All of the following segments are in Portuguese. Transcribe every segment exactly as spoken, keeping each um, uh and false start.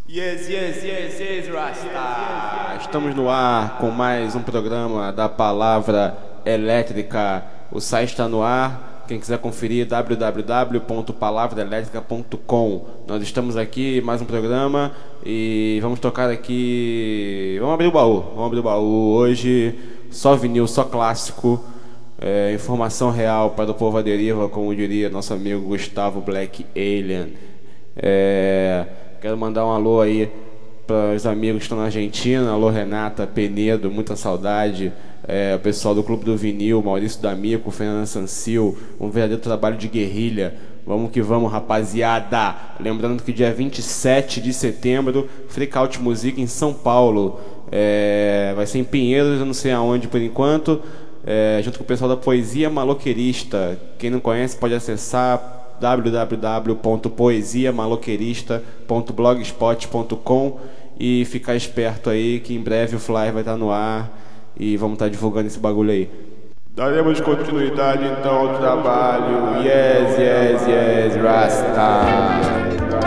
Yes, yes, yes, yes, Rasta. Estamos no ar com mais um programa da Palavra Elétrica. O site está no ar. Quem quiser conferir, w w w ponto palavra elétrica ponto com. Nós estamos aqui, mais um programa, e vamos tocar aqui... Vamos abrir o baú. Vamos abrir o baú. Hoje, só vinil, só clássico. É, informação real para o povo à deriva, como diria nosso amigo Gustavo Black Alien. É... Quero mandar um alô aí para os amigos que estão na Argentina. Alô, Renata Penedo, muita saudade. É, o pessoal do Clube do Vinil, Maurício D'Amico, Fernanda Sancil. Um verdadeiro trabalho de guerrilha. Vamos que vamos, rapaziada. Lembrando que dia vinte e sete de setembro, Freakout Music em São Paulo. É, vai ser em Pinheiros, eu não sei aonde por enquanto. É, junto com o pessoal da Poesia Maloqueirista. Quem não conhece pode acessar w w w ponto poesia maloqueirista ponto blogspot ponto com e ficar esperto aí que em breve o flyer vai estar no ar e vamos estar divulgando esse bagulho aí. Daremos continuidade então ao trabalho. Yes, yes, yes, Rasta.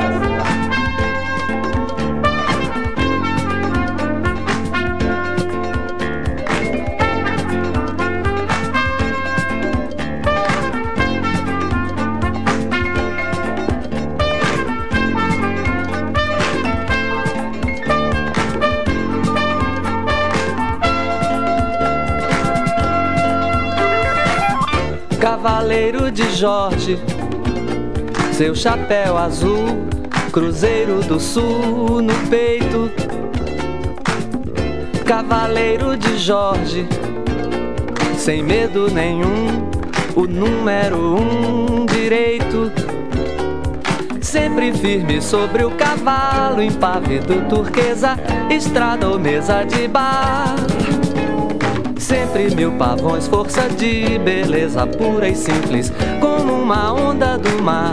Cavaleiro de Jorge, seu chapéu azul, Cruzeiro do Sul no peito. Cavaleiro de Jorge, sem medo nenhum, o número um direito. Sempre firme sobre o cavalo, impávido turquesa, estrada ou mesa de bar. Sempre mil pavões, força de beleza pura e simples, como uma onda do mar.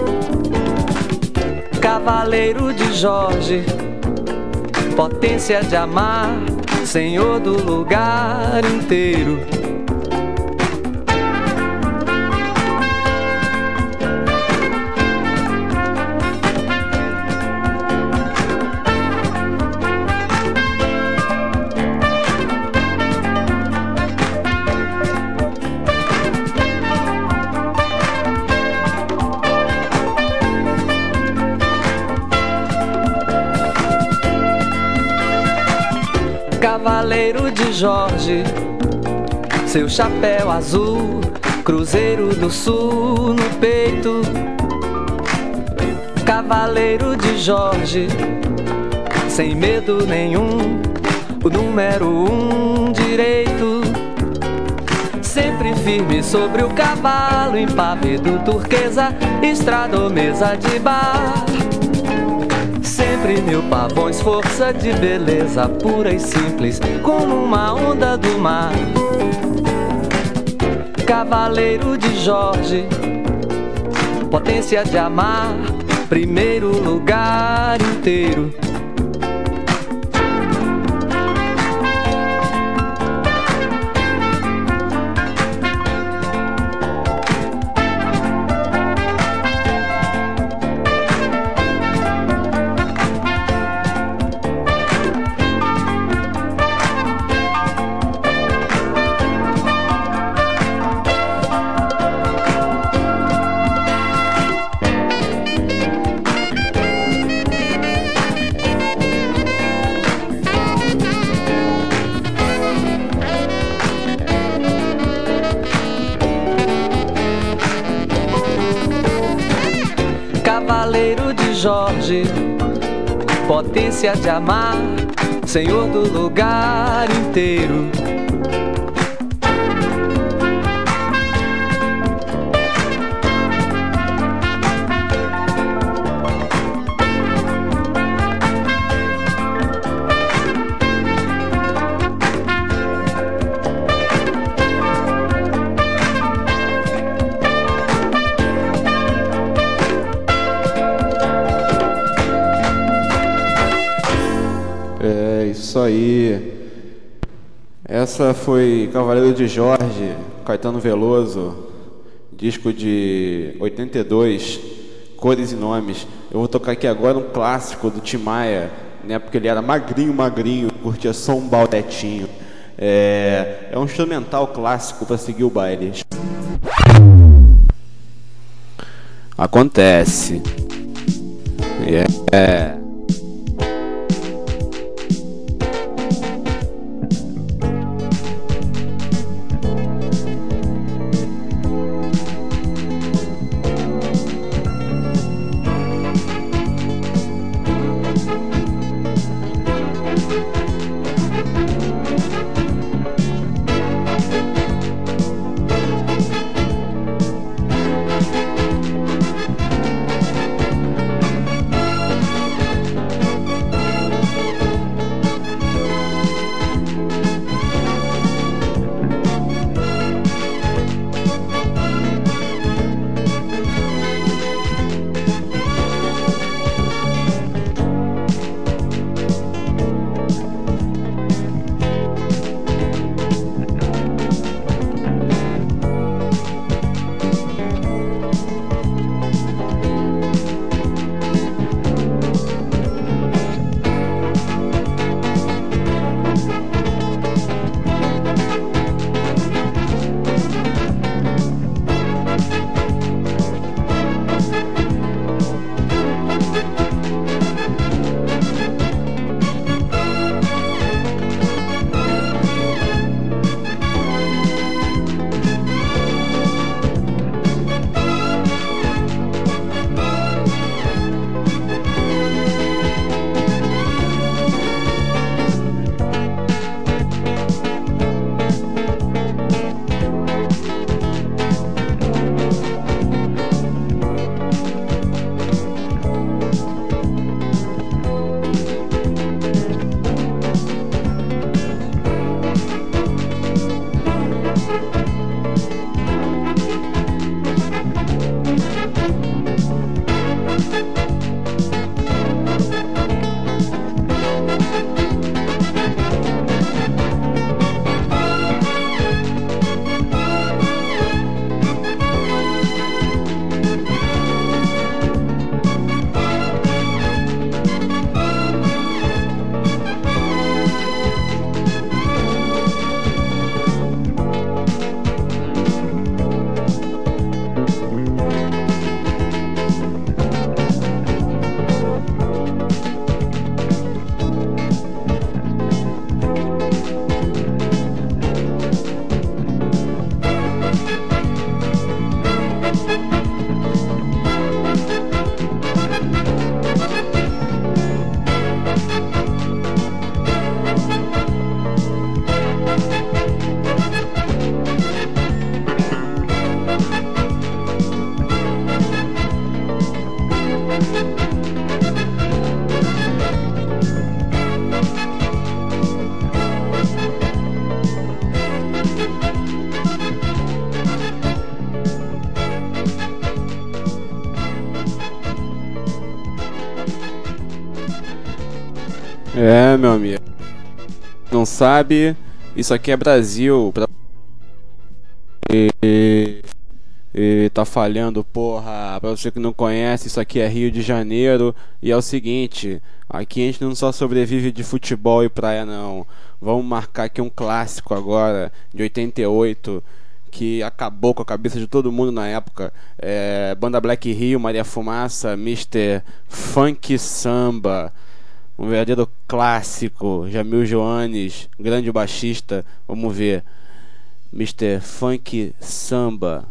Cavaleiro de Jorge, potência de amar, senhor do lugar inteiro. Cavaleiro de Jorge, seu chapéu azul, Cruzeiro do Sul no peito. Cavaleiro de Jorge, sem medo nenhum, o número um direito. Sempre firme sobre o cavalo, impávido turquesa, estrada ou mesa de bar. Sempre mil pavões, força de beleza pura e simples, como uma onda do mar. Cavaleiro de Jorge, potência de amar, primeiro lugar inteiro. Cavaleiro de Jorge, potência de amar, senhor do lugar inteiro. É isso aí. Essa foi Cavaleiro de Jorge, Caetano Veloso, disco de oitenta e dois, cores e nomes. Eu vou tocar aqui agora um clássico do Tim Maia, né, porque ele era magrinho, magrinho, curtia só um baldetinho. É, é um instrumental clássico para seguir o baile. Acontece. É... é. É, meu amigo. Não sabe? Isso aqui é Brasil. Pra... E... E tá falhando, porra. Pra você que não conhece, isso aqui é Rio de Janeiro. E é o seguinte: aqui a gente não só sobrevive de futebol e praia, não. Vamos marcar aqui um clássico agora, de oitenta e oito, que acabou com a cabeça de todo mundo na época. É, Banda Black Rio, Maria Fumaça, mister Funk Samba. Um verdadeiro clássico. Jamil Joanes, grande baixista. Vamos ver. mister Funk Samba.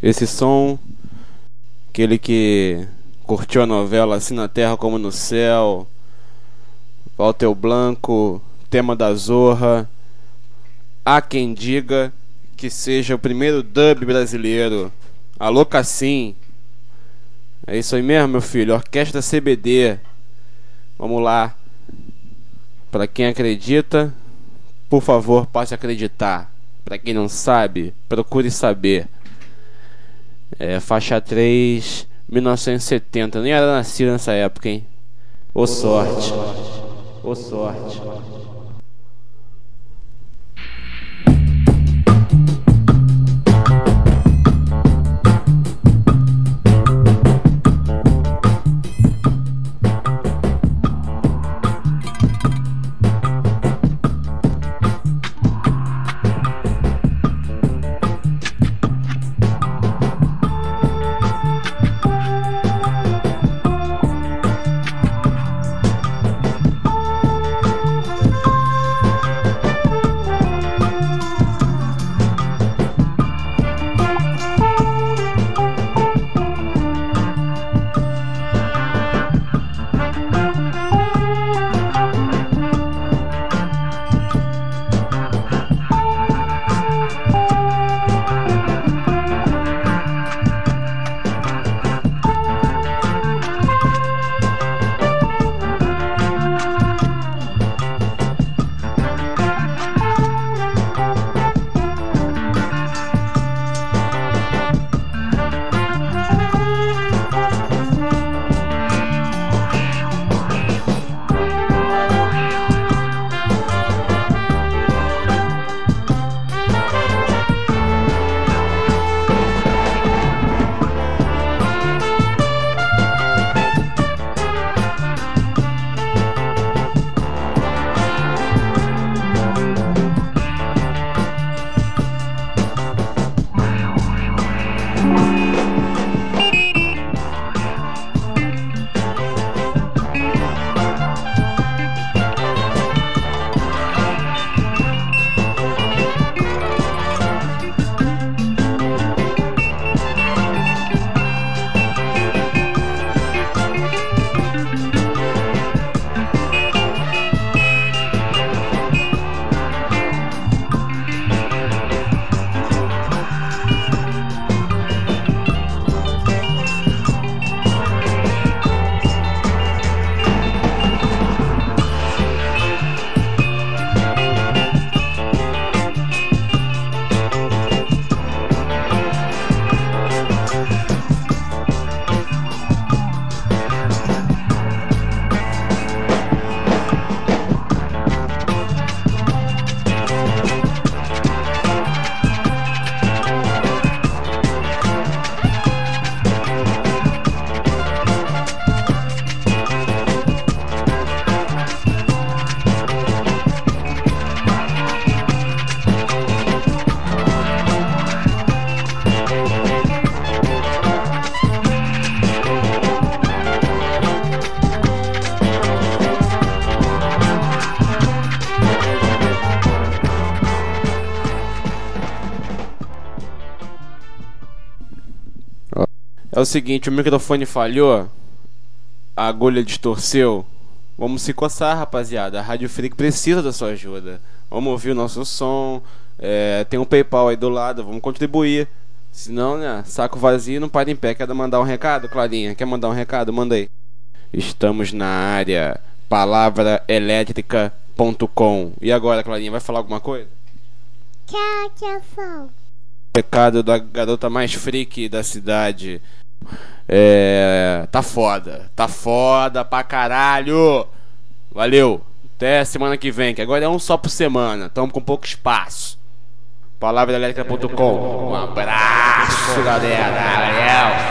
Esse som, aquele que curtiu a novela Assim na Terra como no Céu, Walter Blanco, tema da Zorra. Há quem diga que seja o primeiro dub brasileiro. Alô, Cassim. É isso aí mesmo, meu filho. Orquestra C B D. Vamos lá. Para quem acredita, por favor, passe a acreditar. Para quem não sabe, procure saber. É, faixa três, mil novecentos e setenta. Nem era nascido nessa época, hein? Ô sorte. Ô sorte. É o seguinte, o microfone falhou, a agulha distorceu. Vamos se coçar, rapaziada. A Rádio Freak precisa da sua ajuda. Vamos ouvir o nosso som. É, tem um PayPal aí do lado, vamos contribuir. Senão, né, saco vazio não para em pé. Quer mandar um recado, Clarinha? Quer mandar um recado? Manda aí. Estamos na área. palavra elétrica ponto com. E agora, Clarinha, vai falar alguma coisa? Tchau, tchau, tchau. Recado da garota mais freak da cidade. É, tá foda, tá foda pra caralho. Valeu, até semana que vem, que agora é um só por semana. Tamo com pouco espaço. palavra elétrica ponto com. Um abraço, galera. Valeu.